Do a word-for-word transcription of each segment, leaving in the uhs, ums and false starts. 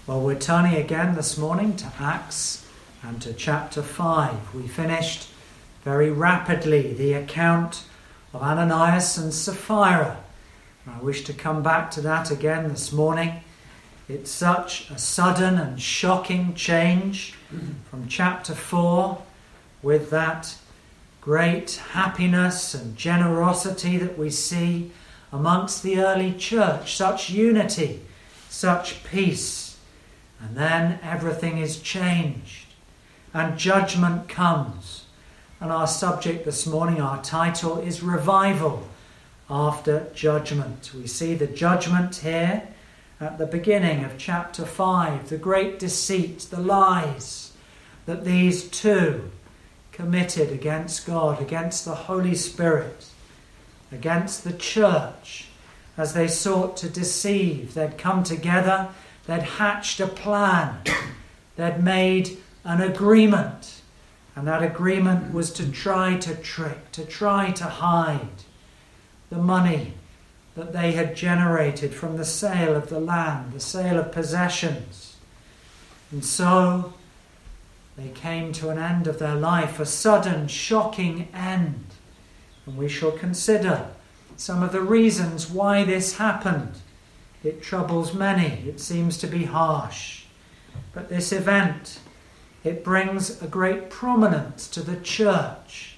Well, we're turning again this morning to Acts and to chapter five. We finished very rapidly the account of Ananias and Sapphira. I wish to come back to that again this morning. It's such a sudden and shocking change from chapter four, with that great happiness and generosity that we see amongst the early church, such unity, such peace. And then everything is changed and judgment comes. And our subject this morning, our title is Revival After Judgment. We see the judgment here at the beginning of chapter five, the great deceit, the lies that these two committed against God, against the Holy Spirit, against the church, as they sought to deceive. They'd come together, they'd hatched a plan, they'd made an agreement, and that agreement was to try to trick, to try to hide the money that they had generated from the sale of the land, the sale of possessions. And so they came to an end of their life, a sudden, shocking end. And we shall consider some of the reasons why this happened. It troubles many. It seems to be harsh. But this event, it brings a great prominence to the church.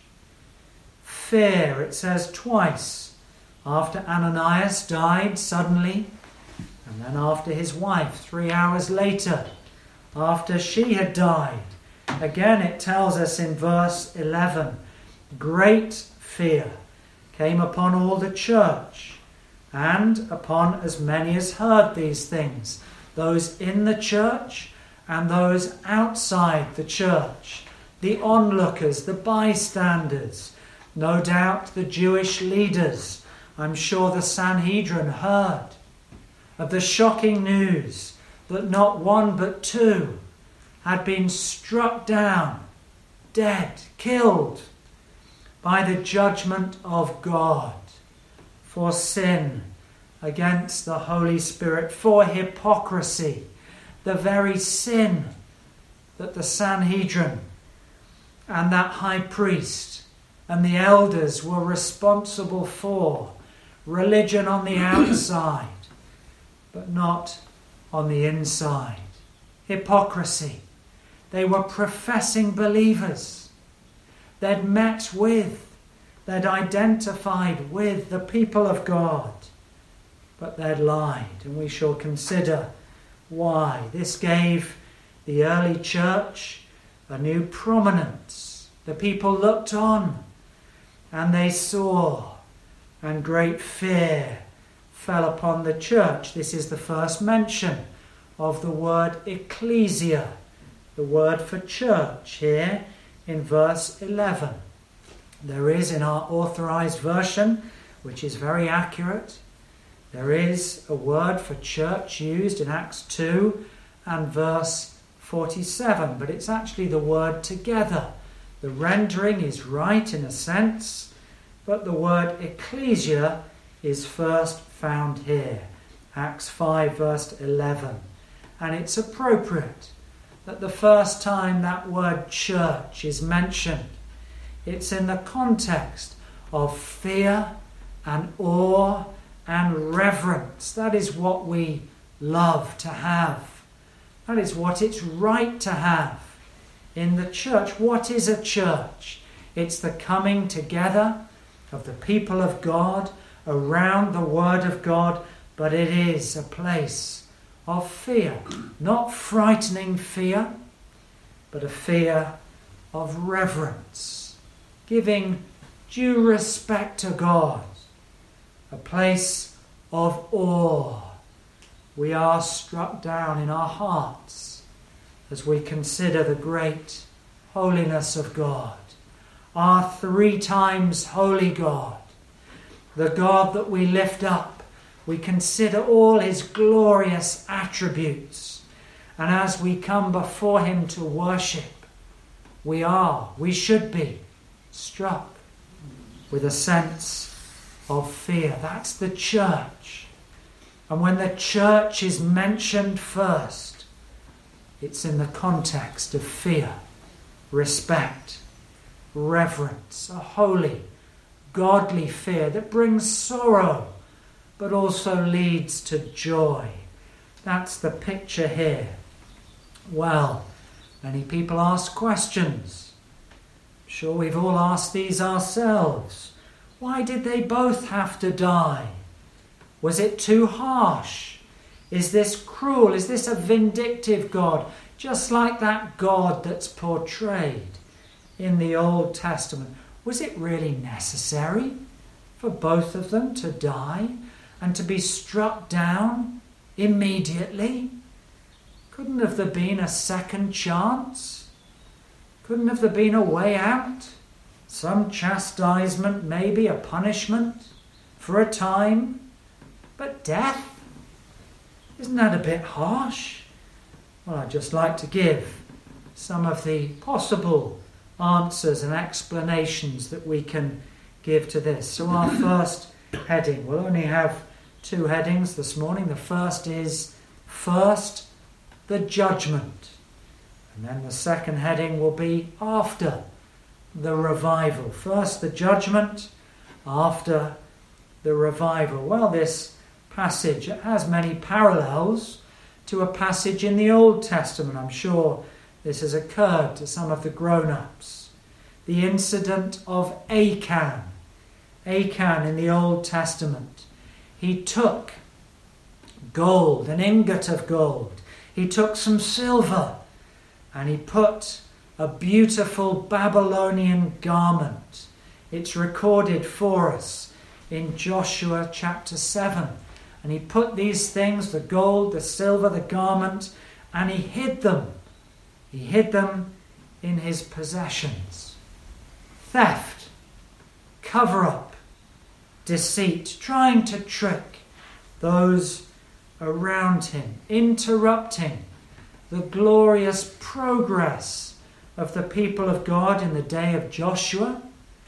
Fear, it says twice, after Ananias died suddenly, and then after his wife, three hours later, after she had died. Again, it tells us in verse eleven, great fear came upon all the church, and upon as many as heard these things, those in the church and those outside the church, the onlookers, the bystanders, no doubt the Jewish leaders. I'm sure the Sanhedrin heard of the shocking news that not one but two had been struck down, dead, killed by the judgment of God for sin against the Holy Spirit, for hypocrisy, the very sin that the Sanhedrin and that high priest and the elders were responsible for. Religion on the outside, but not on the inside. Hypocrisy. They were professing believers. They'd met with, they'd identified with the people of God, but they'd lied. And we shall consider why. This gave the early church a new prominence. The people looked on and they saw, and great fear fell upon the church. This is the first mention of the word ecclesia, the word for church, here in verse eleven. There is in our authorized version, which is very accurate, there is a word for church used in Acts two and verse forty-seven, but it's actually the word together. The rendering is right in a sense, but the word ecclesia is first found here, Acts five verse eleven. And it's appropriate that the first time that word church is mentioned, it's in the context of fear and awe and reverence. That is what we love to have. That is what it's right to have in the church. What is a church? It's the coming together of the people of God around the Word of God, but it is a place of fear. Not frightening fear, but a fear of reverence, giving due respect to God, a place of awe. We are struck down in our hearts as we consider the great holiness of God, our three times holy God, the God that we lift up. We consider all his glorious attributes, and as we come before him to worship, we are, we should be struck with a sense of fear. That's the church. And when the church is mentioned first, It's in the context of fear, respect, reverence, a holy, godly fear that brings sorrow but also leads to joy. That's the picture here. Well, many people ask questions. I'm sure we've all asked these ourselves. Why did they both have to die? Was it too harsh? Is this cruel? Is this a vindictive God? Just like that God that's portrayed in the Old Testament. Was it really necessary for both of them to die and to be struck down immediately? Couldn't have there been a second chance? Couldn't have there been a way out? Some chastisement, maybe a punishment for a time? But death? Isn't that a bit harsh? Well, I'd just like to give some of the possible answers and explanations that we can give to this. So our first heading, we'll only have two headings this morning. The first is, first, the judgment. And then the second heading will be, after the revival. First the judgment, after the revival. Well, this passage has many parallels to a passage in the Old Testament. I'm sure this has occurred to some of the grown-ups. The incident of Achan. Achan in the Old Testament. He took gold, an ingot of gold. He took some silver and he put a beautiful Babylonian garment. It's recorded for us in Joshua chapter seven. And he put these things, the gold, the silver, the garment, and he hid them. He hid them in his possessions. Theft, cover-up, deceit, trying to trick those around him, interrupting the glorious progress of the people of God in the day of Joshua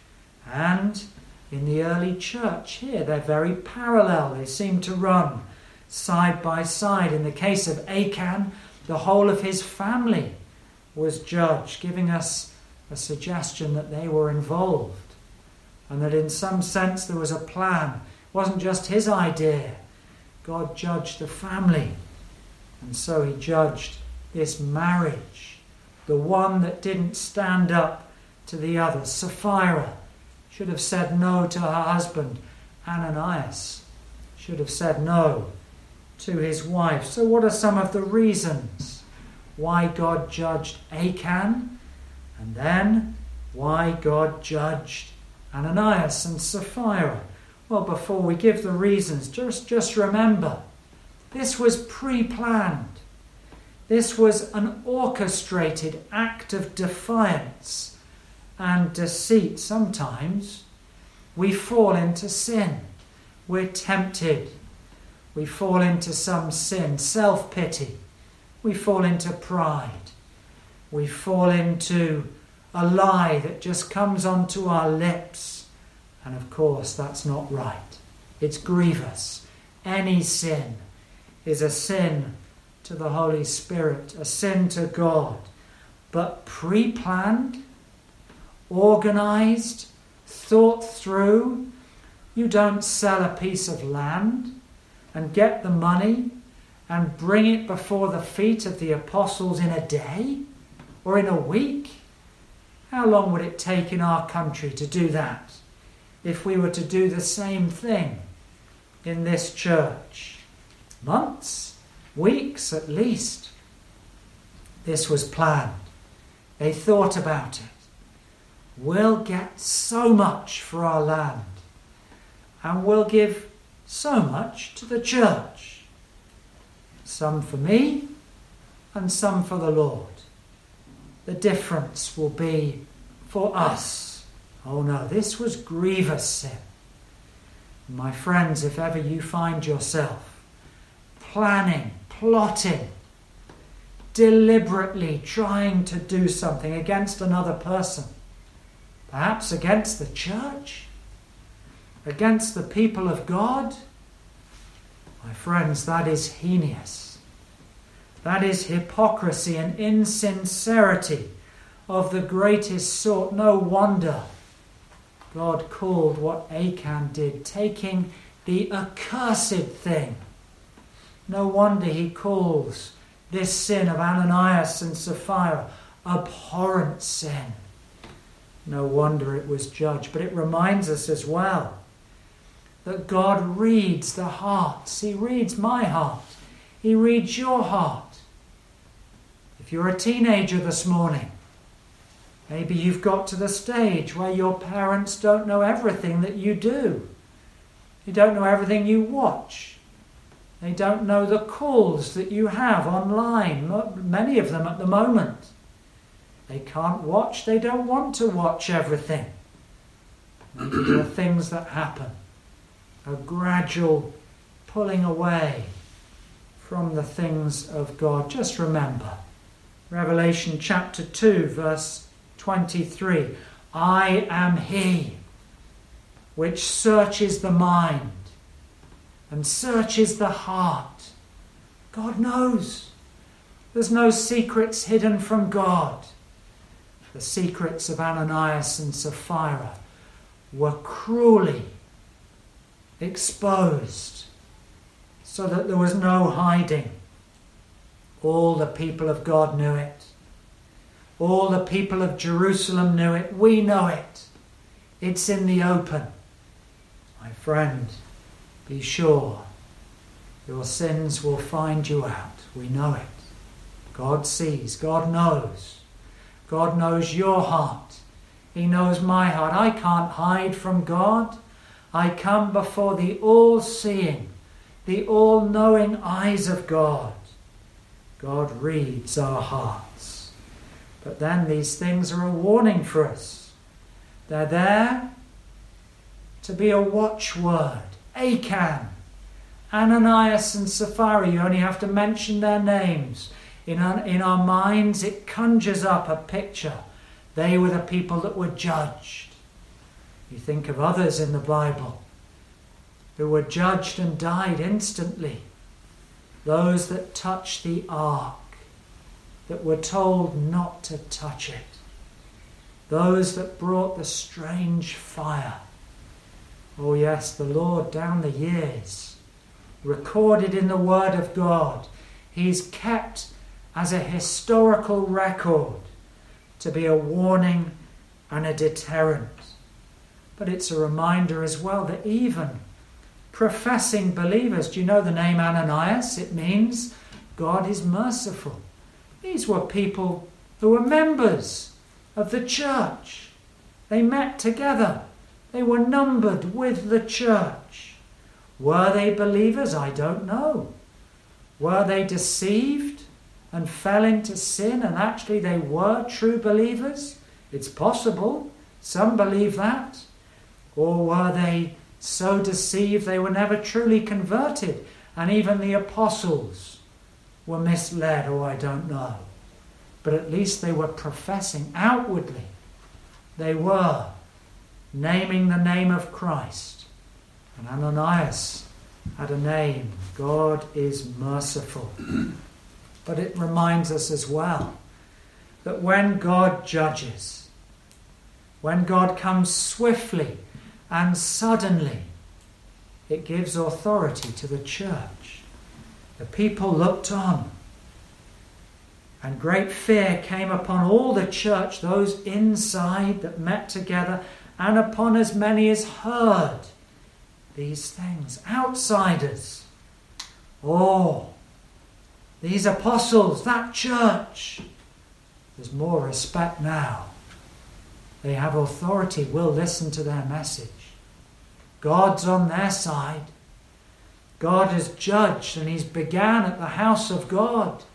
and in the early church here. They're very parallel. They seem to run side by side. In the case of Achan, the whole of his family was judged, giving us a suggestion that they were involved and that in some sense there was a plan. It wasn't just his idea. God judged the family, and so he judged this marriage, the one that didn't stand up to the other. Sapphira should have said no to her husband. Ananias should have said no to his wife. So what are some of the reasons why God judged Achan, and then why God judged Ananias and Sapphira? Well, before we give the reasons, just, just remember, this was pre-planned. This was an orchestrated act of defiance and deceit. Sometimes we fall into sin. We're tempted. We fall into some sin, self-pity. We fall into pride. We fall into a lie that just comes onto our lips. And of course, that's not right. It's grievous. Any sin is a sin to the Holy Spirit, a sin to God. But pre-planned, organised, thought through. You don't sell a piece of land and get the money and bring it before the feet of the apostles in a day or in a week. How long would it take in our country to do that if we were to do the same thing in this church? Months, weeks at least. This was planned. They thought about it. We'll get so much for our land, and we'll give so much to the church. Some for me and some for the Lord. The difference will be for us. Oh no, this was grievous sin. My friends, if ever you find yourself planning, plotting, deliberately trying to do something against another person, perhaps against the church, against the people of God, my friends, that is heinous. That is hypocrisy and insincerity of the greatest sort. No wonder God called what Achan did, taking the accursed thing. No wonder he calls this sin of Ananias and Sapphira abhorrent sin. No wonder it was judged. But it reminds us as well that God reads the hearts. He reads my heart. He reads your heart. If you're a teenager this morning, maybe you've got to the stage where your parents don't know everything that you do. They don't know everything you watch. They don't know the calls that you have online, many of them at the moment. They can't watch, they don't want to watch everything. Maybe there are things that happen. A gradual pulling away from the things of God. Just remember, Revelation chapter two, verse twenty-three. I am he which searches the mind and searches the heart. God knows. There's no secrets hidden from God. The secrets of Ananias and Sapphira were cruelly exposed so that there was no hiding. All the people of God knew it. All the people of Jerusalem knew it. We know it. It's in the open. My friend, be sure your sins will find you out. We know it. God sees. God knows. God knows your heart. He knows my heart. I can't hide from God. I come before the all-seeing, the all-knowing eyes of God. God reads our hearts. But then these things are a warning for us. They're there to be a watchword. Achan, Ananias and Sapphira, you only have to mention their names. In our, in our minds, it conjures up a picture. They were the people that were judged. You think of others in the Bible who were judged and died instantly. Those that touched the ark, that were told not to touch it. Those that brought the strange fire. Oh yes, the Lord down the years, recorded in the Word of God, He's kept as a historical record to be a warning and a deterrent. But it's a reminder as well that even professing believers, do you know the name Ananias? It means God is merciful. These were people who were members of the church. They met together. They were numbered with the church. Were they believers? I don't know. Were they deceived and fell into sin and actually they were true believers? It's possible. Some believe that. Or were they so deceived they were never truly converted and even the apostles were misled? Oh, I don't know. But at least they were professing outwardly. They were naming the name of Christ. And Ananias had a name. God is merciful. But it reminds us as well that when God judges, when God comes swiftly and suddenly, it gives authority to the church. The people looked on, and great fear came upon all the church, those inside that met together, and upon as many as heard these things. Outsiders. Oh, these apostles, that church. There's more respect now. They have authority. We'll listen to their message. God's on their side. God has judged and He's began at the house of God.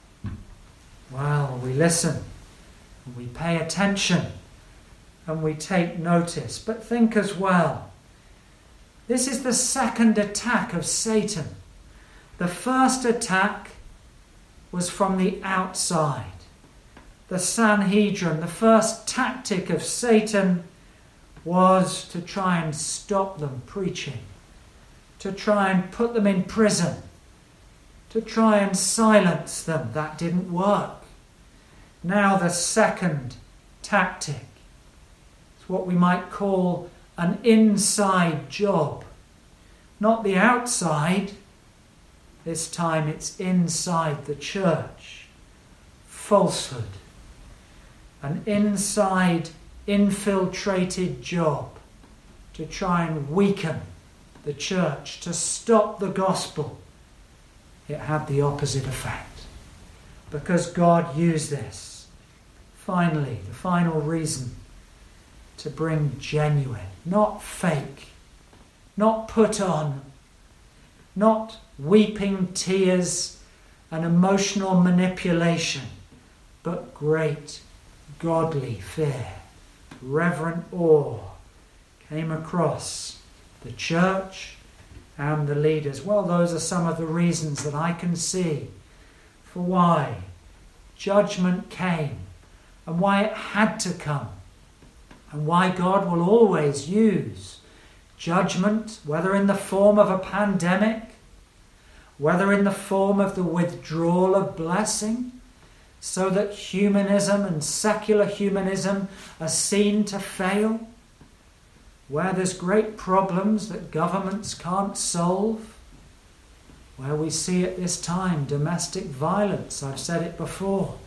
Well, we listen and we pay attention and we take notice. But think as well, this is the second attack of Satan. The first attack was from the outside. The Sanhedrin, the first tactic of Satan was to try and stop them preaching, to try and put them in prison, to try and silence them. That didn't work. Now the second tactic. It's what we might call an inside job. Not the outside. This time it's inside the church. Falsehood. An inside infiltrated job to try and weaken the church, to stop the gospel. It had the opposite effect. Because God used this. Finally, the final reason, to bring genuine, not fake, not put on, not weeping tears and emotional manipulation, but great godly fear, reverent awe came across the church and the leaders. Well, those are some of the reasons that I can see for why judgment came and why it had to come, and why God will always use judgment, whether in the form of a pandemic, whether in the form of the withdrawal of blessing, so that humanism and secular humanism are seen to fail, where there's great problems that governments can't solve, where we see at this time domestic violence. I've said it before.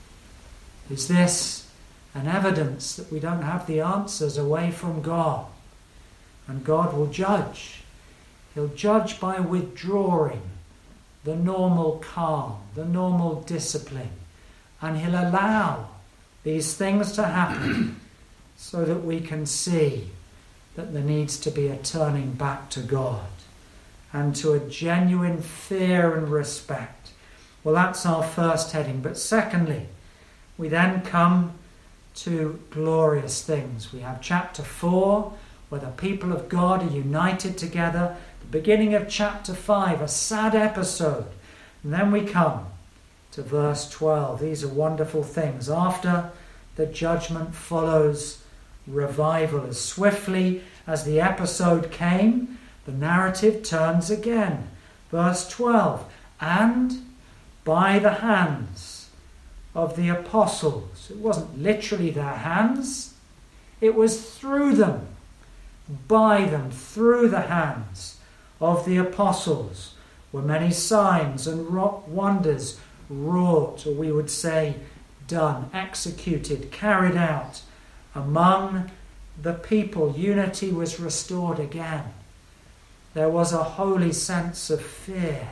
Is this an evidence that we don't have the answers away from God? And God will judge. He'll judge by withdrawing the normal calm, the normal discipline. And he'll allow these things to happen so that we can see that there needs to be a turning back to God and to a genuine fear and respect. Well, that's our first heading. But secondly, we then come to glorious things. We have chapter four, where the people of God are united together. The beginning of chapter five, a sad episode. And then we come to verse twelve. These are wonderful things. After the judgment follows revival. As swiftly as the episode came, the narrative turns again. Verse twelve. And by the hands of the apostles. It wasn't literally their hands. It was through them, by them, through the hands of the apostles, were many signs and wonders wrought, or we would say done, executed, carried out among the people. Unity was restored again. There was a holy sense of fear.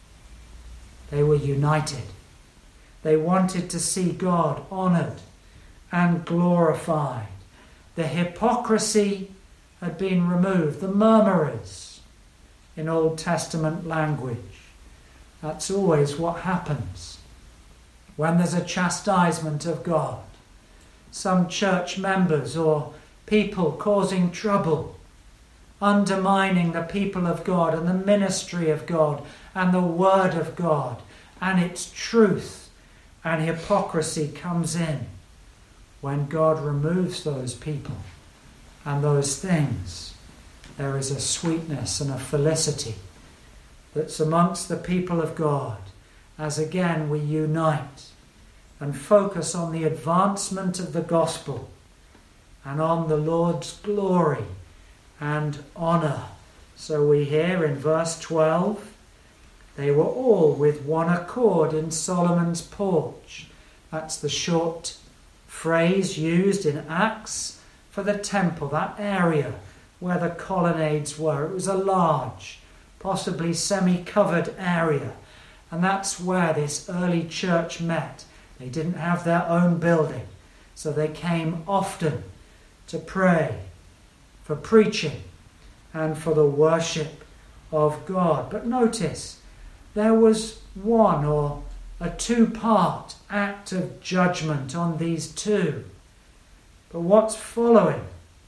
They were united. They wanted to see God honoured and glorified. The hypocrisy had been removed. The murmurers, in Old Testament language. That's always what happens when there's a chastisement of God. Some church members or people causing trouble, undermining the people of God and the ministry of God and the word of God and its truth. And hypocrisy comes in when God removes those people and those things. There is a sweetness and a felicity that's amongst the people of God as again we unite and focus on the advancement of the gospel and on the Lord's glory and honour. So we hear in verse twelve, they were all with one accord in Solomon's porch. That's the short phrase used in Acts for the temple, that area where the colonnades were. It was a large, possibly semi-covered area. And that's where this early church met. They didn't have their own building, so they came often to pray, for preaching, and for the worship of God. But notice, there was one or a two-part act of judgment on these two. But what's following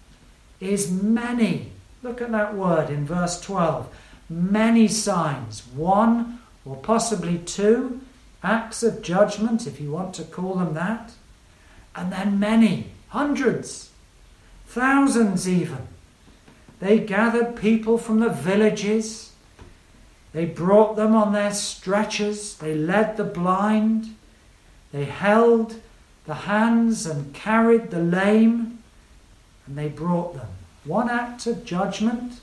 is many. Look at that word in verse twelve. Many signs. One or possibly two acts of judgment, if you want to call them that. And then many, hundreds, thousands even. They gathered people from the villages. They brought them on their stretchers. They led the blind. They held the hands and carried the lame. And they brought them. One act of judgment,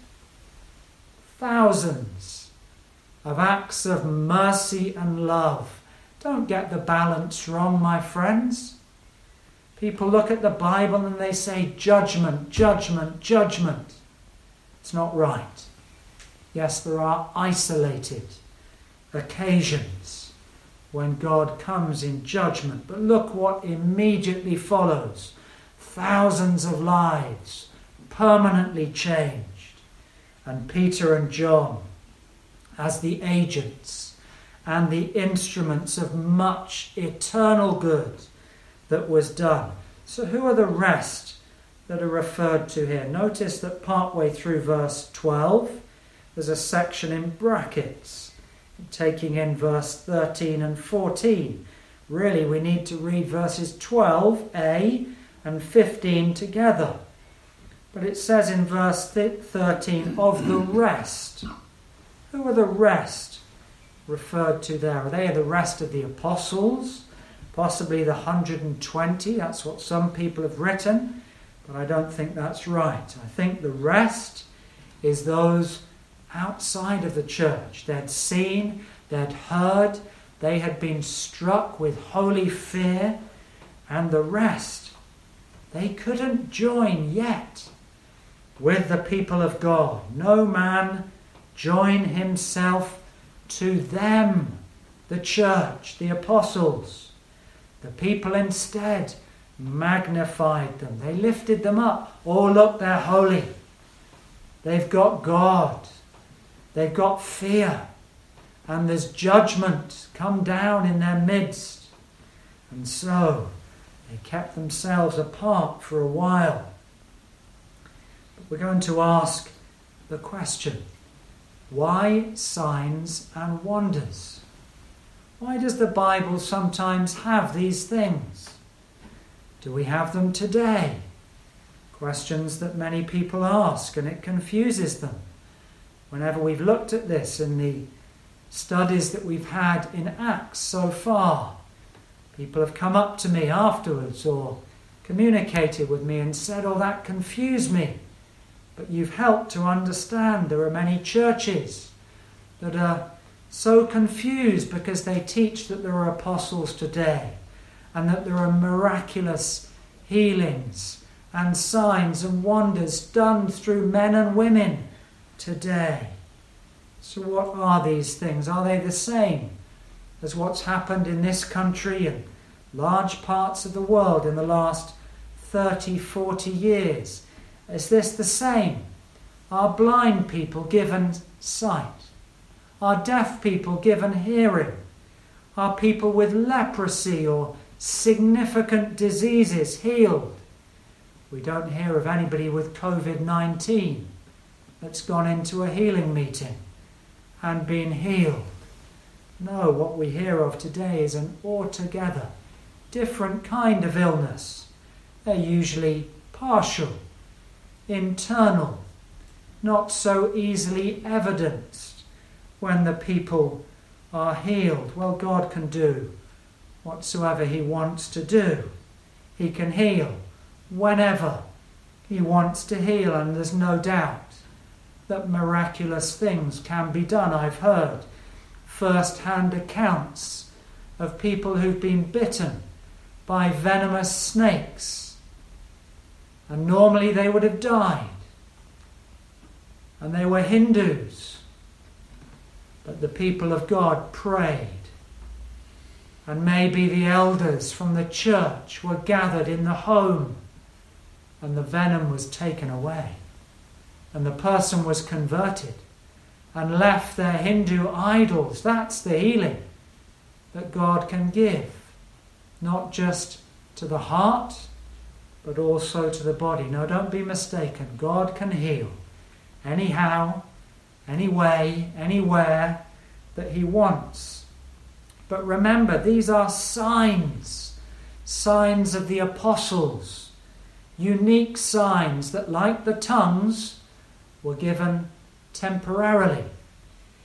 thousands of acts of mercy and love. Don't get the balance wrong, my friends. People look at the Bible and they say judgment, judgment, judgment. It's not right. Yes, there are isolated occasions when God comes in judgment. But look what immediately follows. Thousands of lives permanently changed. And Peter and John, as the agents and the instruments of much eternal good that was done. So who are the rest that are referred to here? Notice that partway through verse twelve, there's a section in brackets, taking in verse thirteen and fourteen. Really, we need to read verses twelve a and fifteen together. But it says in verse thirteen, of the rest. Who are the rest referred to there? Are they the rest of the apostles? Possibly the one hundred twenty? That's what some people have written. But I don't think that's right. I think the rest is those outside of the church. They'd seen, they'd heard, they had been struck with holy fear, and the rest, they couldn't join yet with the people of God. No man join himself to them, the church, the apostles. The people instead magnified them. They lifted them up. Oh, look, they're holy. They've got God. They've got fear. And there's judgment come down in their midst. And so they kept themselves apart for a while. But we're going to ask the question, why signs and wonders? Why does the Bible sometimes have these things? Do we have them today? Questions that many people ask, and it confuses them. Whenever we've looked at this in the studies that we've had in Acts so far, people have come up to me afterwards or communicated with me and said, oh, that confused me. But you've helped to understand there are many churches that are so confused because they teach that there are apostles today and that there are miraculous healings and signs and wonders done through men and women today. So what are these things? Are they the same as what's happened in this country and large parts of the world in the last thirty, forty years? Is this the same? Are blind people given sight? Are deaf people given hearing? Are people with leprosy or significant diseases healed? We don't hear of anybody with covid nineteen that's gone into a healing meeting and been healed. No, what we hear of today is an altogether different kind of illness. They're usually partial, internal, not so easily evidenced when the people are healed. Well, God can do whatsoever he wants to do. He can heal whenever he wants to heal, and there's no doubt that miraculous things can be done. I've heard first-hand accounts of people who've been bitten by venomous snakes, and normally they would have died, and they were Hindus, but the people of God prayed, and maybe the elders from the church were gathered in the home, and the venom was taken away, and the person was converted and left their Hindu idols. That's the healing that God can give, not just to the heart, but also to the body. No, don't be mistaken. God can heal anyhow, any way, anywhere that he wants. But remember, these are signs, signs of the apostles, unique signs that, like the tongues, were given temporarily.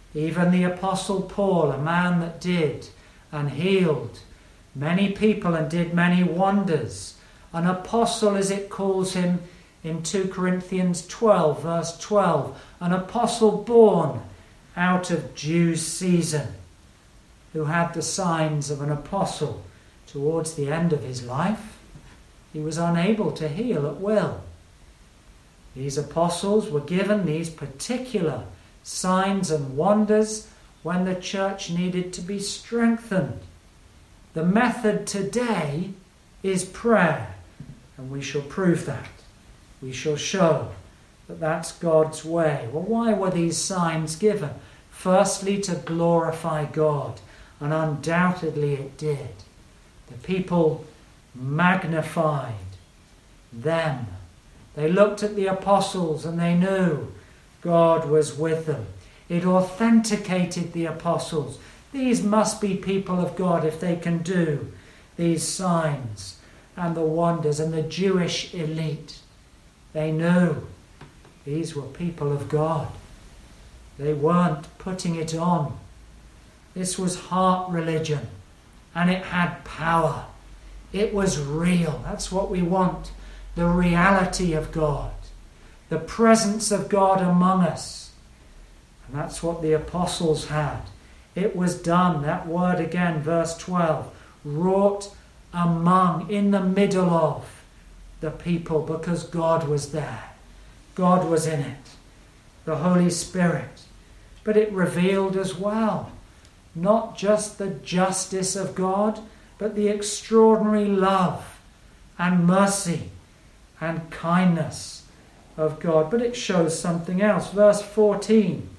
Even the Apostle Paul, a man that did and healed many people and did many wonders. An apostle, as it calls him in two Corinthians twelve, verse twelve. An apostle born out of due season, who had the signs of an apostle towards the end of his life. He was unable to heal at will. These apostles were given these particular signs and wonders when the church needed to be strengthened. The method today is prayer, and we shall prove that. We shall show that that's God's way. Well, why were these signs given? Firstly, to glorify God, and undoubtedly it did. The people magnified them. They looked at the apostles and they knew God was with them. It authenticated the apostles. These must be people of God if they can do these signs and the wonders. And the Jewish elite, they knew these were people of God. They weren't putting it on. This was heart religion, and it had power. It was real. That's what we want. The reality of God. The presence of God among us. And that's what the apostles had. It was done, that word again, verse twelve, wrought among, in the middle of the people, because God was there. God was in it. The Holy Spirit. But it revealed as well, not just the justice of God, but the extraordinary love and mercy and kindness of God. But it shows something else. Verse fourteen.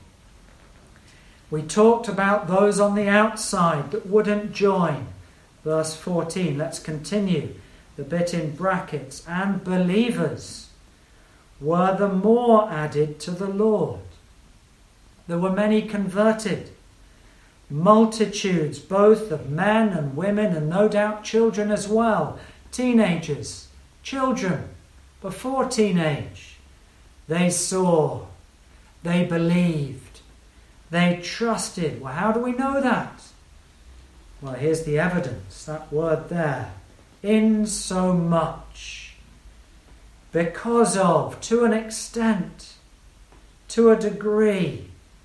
We talked about those on the outside that wouldn't join. Verse fourteen. Let's continue the bit in brackets. And believers were the more added to the Lord. There were many converted. Multitudes, both of men and women, and no doubt children as well. Teenagers, children, before teenage. They saw, they believed, they trusted. Well, how do we know that? Well, here's the evidence, that word there. In so much, because of, to an extent, to a degree,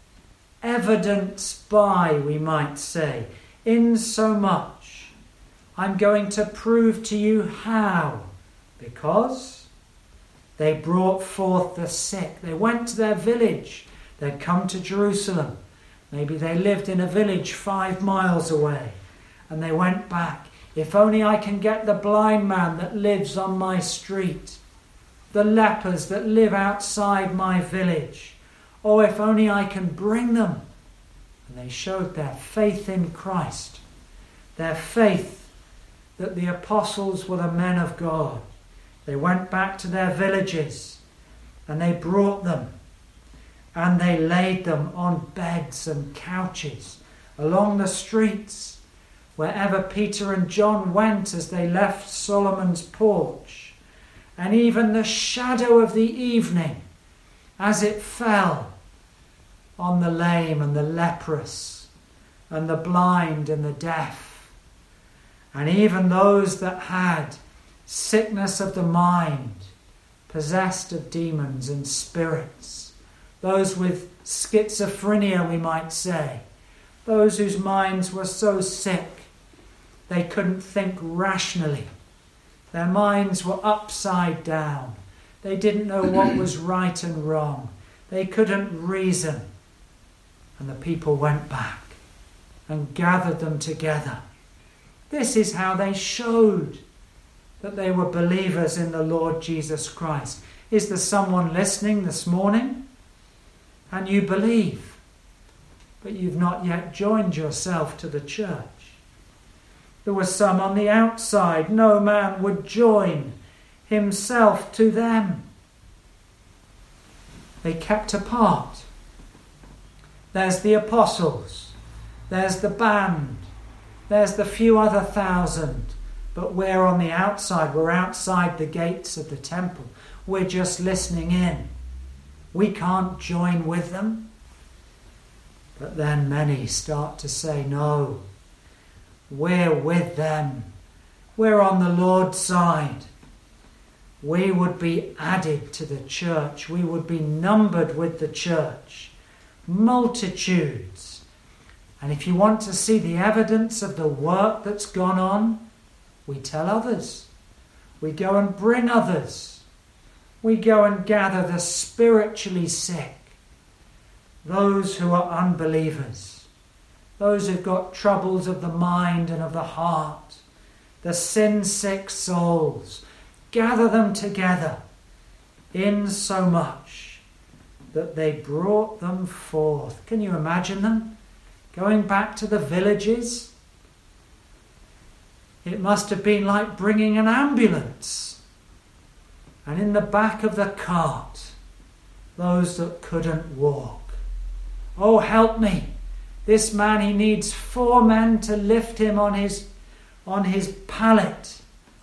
evidenced by, we might say, in so much. I'm going to prove to you how. Because they brought forth the sick. They went to their village. They'd come to Jerusalem. Maybe they lived in a village five miles away. And they went back. If only I can get the blind man that lives on my street. The lepers that live outside my village. Oh, if only I can bring them. And they showed their faith in Christ. Their faith that the apostles were the men of God. They went back to their villages and they brought them. And they laid them on beds and couches along the streets. Wherever Peter and John went as they left Solomon's porch. And even the shadow of the evening as it fell on the lame and the leprous and the blind and the deaf, and even those that had sickness of the mind, possessed of demons and spirits, those with schizophrenia, we might say, those whose minds were so sick they couldn't think rationally. Their minds were upside down. They didn't know what was right and wrong. They couldn't reason. And the people went back and gathered them together. This is how they showed that they were believers in the Lord Jesus Christ. Is there someone listening this morning? And you believe, but you've not yet joined yourself to the church. There were some on the outside. No man would join himself to them. They kept apart. There's the apostles. There's the band. There's the few other thousand. But we're on the outside. We're outside the gates of the temple. We're just listening in. We can't join with them. But then many start to say, no, we're with them. We're on the Lord's side. We would be added to the church. We would be numbered with the church. Multitudes. And if you want to see the evidence of the work that's gone on, we tell others. We go and bring others. We go and gather the spiritually sick, those who are unbelievers, those who've got troubles of the mind and of the heart, the sin-sick souls. Gather them together in so much that they brought them forth. Can you imagine them going back to the villages? It must have been like bringing an ambulance. And in the back of the cart, those that couldn't walk. Oh, help me. This man, he needs four men to lift him on his, on his pallet.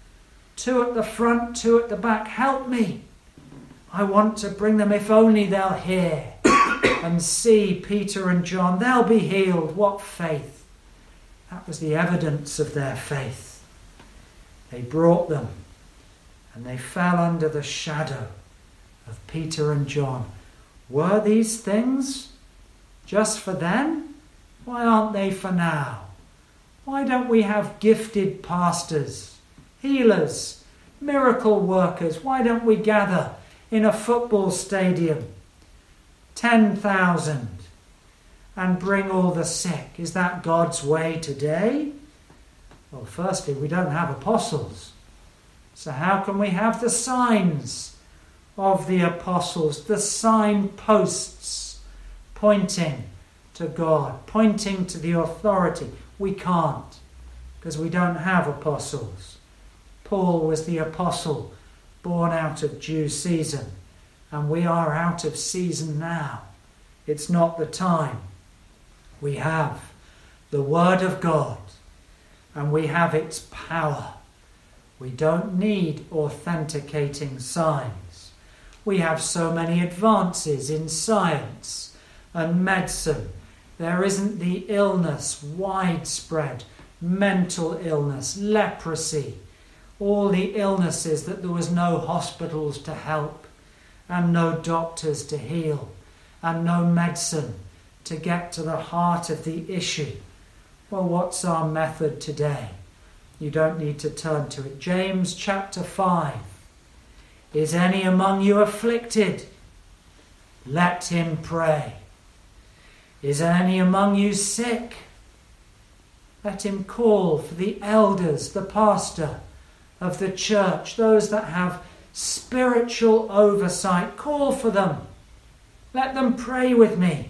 Two at the front, two at the back. Help me. I want to bring them, if only they'll hear and see Peter and John. They'll be healed. What faith. That was the evidence of their faith. They brought them and they fell under the shadow of Peter and John. Were these things just for them? Why aren't they for now? Why don't we have gifted pastors, healers, miracle workers? Why don't we gather in a football stadium, ten thousand, and bring all the sick? Is that God's way today? Well, firstly, we don't have apostles. So how can we have the signs of the apostles, the signposts pointing to God, pointing to the authority? We can't, because we don't have apostles. Paul was the apostle born out of due season, and we are out of season now. It's not the time. We have the Word of God, and we have its power. We don't need authenticating signs. We have so many advances in science and medicine. There isn't the illness, widespread, mental illness, leprosy, all the illnesses that there was no hospitals to help and no doctors to heal and no medicine to get to the heart of the issue. Well, what's our method today? You don't need to turn to it. James chapter five. Is any among you afflicted? Let him pray. Is any among you sick? Let him call for the elders, the pastor of the church, those that have spiritual oversight. Call for them. Let them pray with me.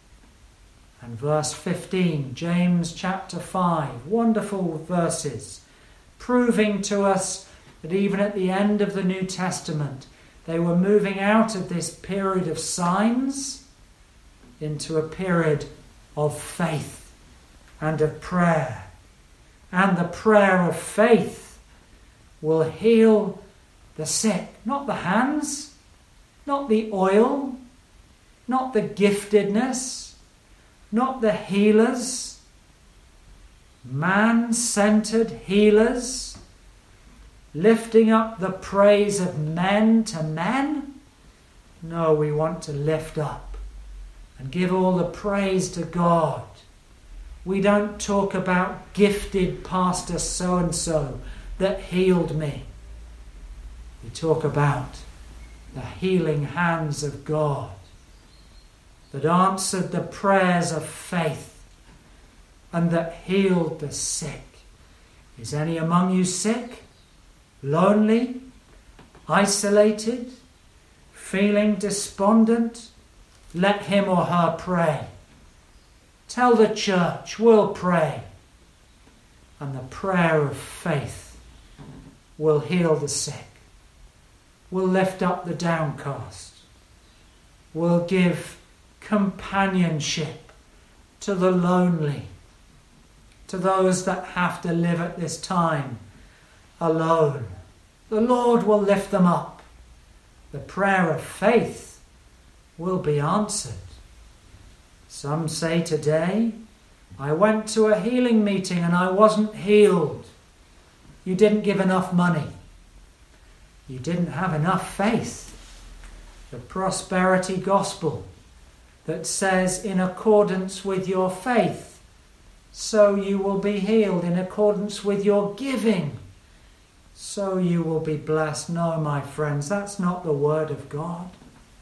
And verse fifteen, James chapter five, wonderful verses, proving to us that even at the end of the New Testament, they were moving out of this period of signs into a period of faith and of prayer. And the prayer of faith will heal the sick, not the hands, not the oil, not the giftedness, not the healers, man-centered healers, lifting up the praise of men to men. No, we want to lift up and give all the praise to God. We don't talk about gifted pastor so-and-so that healed me. We talk about the healing hands of God that answered the prayers of faith and that healed the sick. Is any among you sick, lonely, isolated, feeling despondent? Let him or her pray. Tell the church, we'll pray. And the prayer of faith will heal the sick, will lift up the downcast, will give companionship to the lonely, to those that have to live at this time alone. The Lord will lift them up. The prayer of faith will be answered. Some say today, I went to a healing meeting and I wasn't healed. You didn't give enough money. You didn't have enough faith. The prosperity gospel that says in accordance with your faith, so you will be healed. In accordance with your giving, so you will be blessed. No, my friends, that's not the word of God.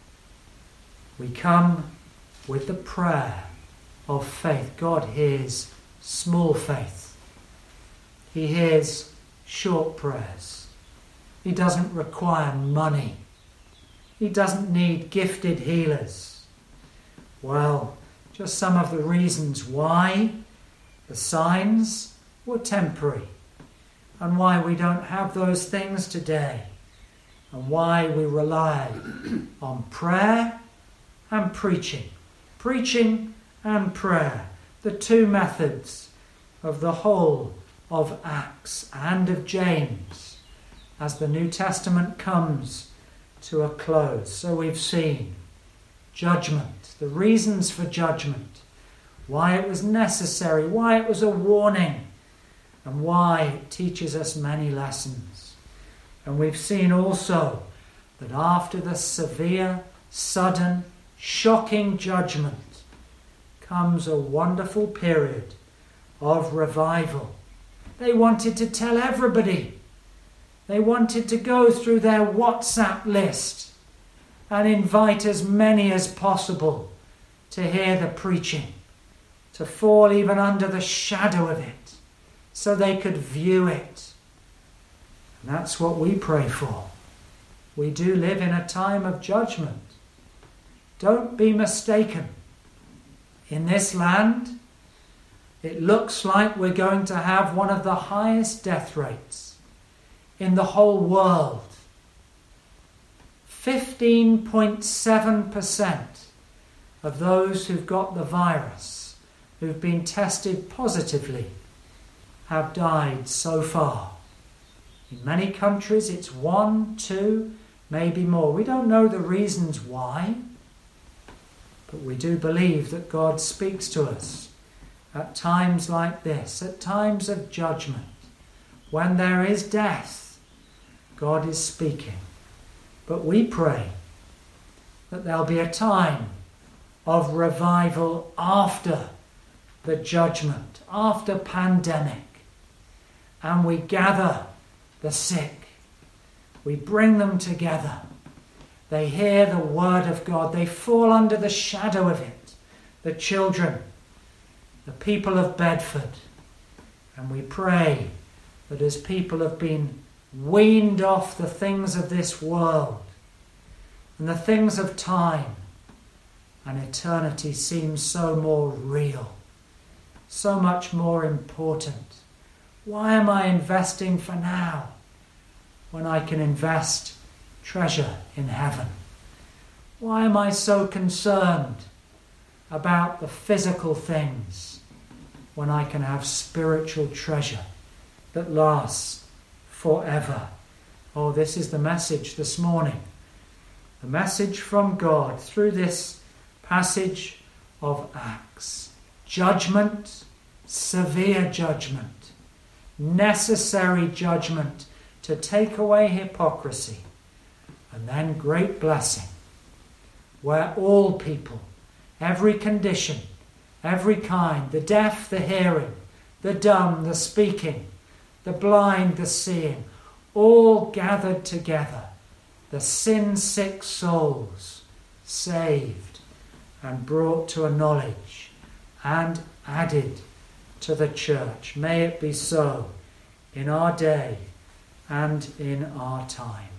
We come with the prayer of faith. God hears small faith. He hears short prayers. He doesn't require money. He doesn't need gifted healers. Well, just some of the reasons why the signs were temporary and why we don't have those things today and why we rely on prayer and preaching. Preaching and prayer, the two methods of the whole of Acts and of James as the New Testament comes to a close. So we've seen judgment, the reasons for judgment, why it was necessary, why it was a warning, and why it teaches us many lessons. And we've seen also that after the severe, sudden, shocking judgment comes a wonderful period of revival. They wanted to tell everybody. They wanted to go through their WhatsApp list and invite as many as possible to hear the preaching, to fall even under the shadow of it, so they could view it. And that's what we pray for. We do live in a time of judgment. Don't be mistaken. In this land, it looks like we're going to have one of the highest death rates in the whole world. fifteen point seven percent of those who've got the virus, who've been tested positively, have died so far. In many countries it's one, two, maybe more. We don't know the reasons why, but we do believe that God speaks to us at times like this, at times of judgment, when there is death. God is speaking. But we pray that there'll be a time of revival after the judgment, after pandemic, and we gather the sick. We bring them together. They hear the word of God. They fall under the shadow of it. The children, the people of Bedford. And we pray that as people have been weaned off the things of this world and the things of time, and eternity seems so more real, so much more important. Why am I investing for now when I can invest treasure in heaven? Why am I so concerned about the physical things when I can have spiritual treasure that lasts forever? Oh, this is the message this morning. The message from God through this passage of Acts. Judgment, severe judgment, necessary judgment to take away hypocrisy, and then great blessing, where all people, every condition, every kind, the deaf, the hearing, the dumb, the speaking, the blind, the seeing, all gathered together, the sin-sick souls saved and brought to a knowledge and added to the church. May it be so in our day and in our time.